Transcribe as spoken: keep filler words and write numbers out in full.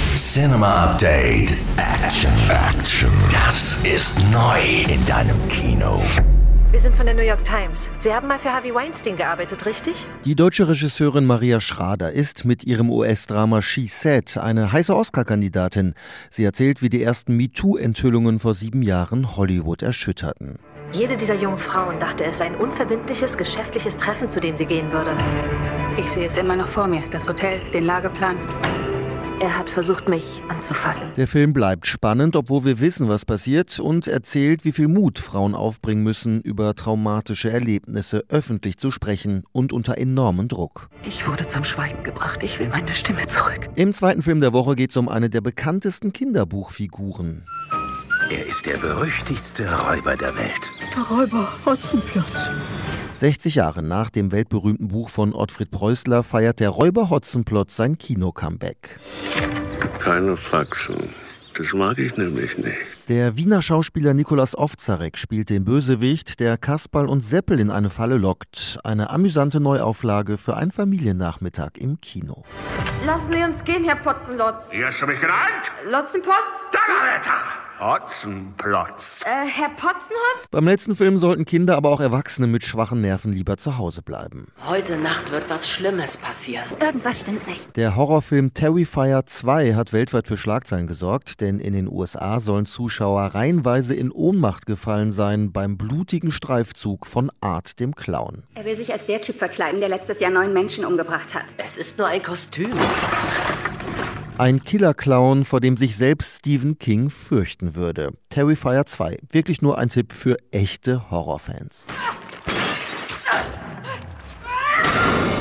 Cinema Update. Action. Action. Das ist neu in deinem Kino. Wir sind von der New York Times. Sie haben mal für Harvey Weinstein gearbeitet, richtig? Die deutsche Regisseurin Maria Schrader ist mit ihrem U S-Drama She Said eine heiße Oscar-Kandidatin. Sie erzählt, wie die ersten MeToo-Enthüllungen vor sieben Jahren Hollywood erschütterten. Jede dieser jungen Frauen dachte, es sei ein unverbindliches, geschäftliches Treffen, zu dem sie gehen würde. Ich sehe es immer noch vor mir, das Hotel, den Lageplan. Er hat versucht, mich anzufassen. Der Film bleibt spannend, obwohl wir wissen, was passiert, und erzählt, wie viel Mut Frauen aufbringen müssen, über traumatische Erlebnisse öffentlich zu sprechen und unter enormem Druck. Ich wurde zum Schweigen gebracht. Ich will meine Stimme zurück. Im zweiten Film der Woche geht es um eine der bekanntesten Kinderbuchfiguren. Er ist der berüchtigste Räuber der Welt. Der Räuber Hotzenplotz. sechzig Jahre nach dem weltberühmten Buch von Ottfried Preußler feiert der Räuber Hotzenplotz sein Kino-Comeback. Keine Faxen. Das mag ich nämlich nicht. Der Wiener Schauspieler Nikolaus Ovtcharek spielt den Bösewicht, der Kasperl und Seppel in eine Falle lockt. Eine amüsante Neuauflage für einen Familiennachmittag im Kino. Lassen Sie uns gehen, Herr Potzenlotz. Wie hast du mich genannt? Lotzenpotz? Donnerwetter! Hotzenplotz. Äh, Herr Potzenhotz? Beim letzten Film sollten Kinder, aber auch Erwachsene mit schwachen Nerven lieber zu Hause bleiben. Heute Nacht wird was Schlimmes passieren. Irgendwas stimmt nicht. Der Horrorfilm Terrifier zwei hat weltweit für Schlagzeilen gesorgt, denn in den U S A sollen Zuschauer reihenweise in Ohnmacht gefallen sein beim blutigen Streifzug von Art dem Clown. Er will sich als der Typ verkleiden, der letztes Jahr neun Menschen umgebracht hat. Es ist nur ein Kostüm. Ein Killer-Clown, vor dem sich selbst Stephen King fürchten würde. Terrifier zwei, wirklich nur ein Tipp für echte Horrorfans.